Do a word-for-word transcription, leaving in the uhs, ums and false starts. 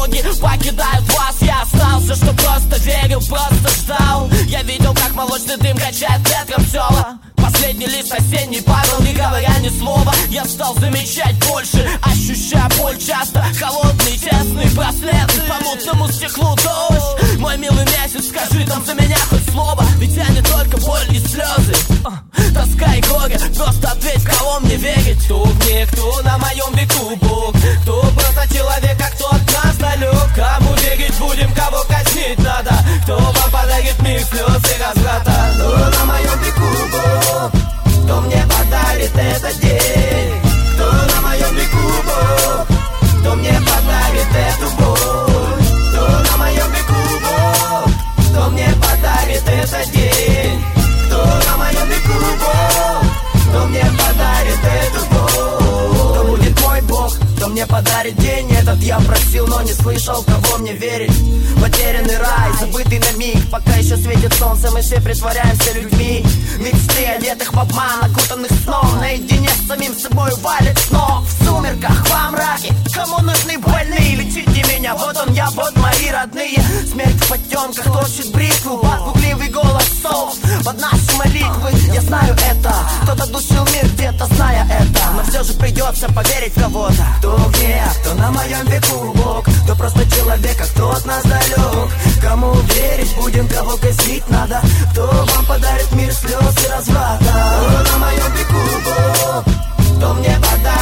дороги покидают вас. Я остался, что просто верил, просто ждал. Я видел, как молочный дым качает ветром села. Последний лист осенний падал, не говоря ни слова. Я стал замечать больше, ощущая боль часто. Холодный, тесный браслет, по мутному стеклу дождь. Мой милый месяц, скажи там за меня хоть слово. Ведь я не только боль и слезы, тоска и горе. Просто ответь, кого мне верить. Кто мне, кто на моем веку Бог? Кто просто человек, а кто от нас далек? Кому верить будем, кого казнить надо? Кто вам подарит мир слез и разврата? Кто на моем веку Бог? Кто мне подарит этот день? Кто на моем веку Бог? Кто мне подарит эту боль? Кто на моем веку Бог? Кто мне подарит этот день? Кто на моем веку Бог? Кто мне подарит эту боль? Кто будет мой Бог? Кто мне подарит день этот? Я просил, но не слышал, кого мне верить. Потерянный рай, забытый на миг. Пока еще светит солнце, мы все притворяемся людьми. Мечты, одетых в обман, окутанных сном. Наедине с самим собой валит снов. В сумерках, во мраке, кому нужны больные? Лечите меня, вот он я, вот мои родные. Смерть в потемках точит бритву. Под пугливый голос сов, под наши молитвы. Я знаю это, кто-то душил мир где-то, зная это. Но все же придется поверить в кого-то. Кто где, кто на моем веку Бог? Кто просто человек, а кто от нас далек? Кому верить будем, кого казнить надо? Кто вам подарит мир слез и разврата? Кто на моем веку Бог? Кто мне подарит